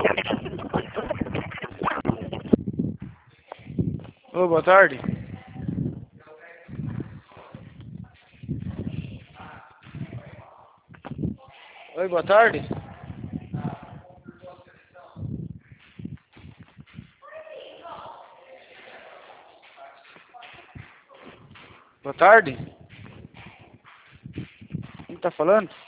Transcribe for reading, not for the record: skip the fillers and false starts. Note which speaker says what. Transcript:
Speaker 1: Ô, boa tarde. Oi, boa tarde. Boa tarde. Quem tá falando?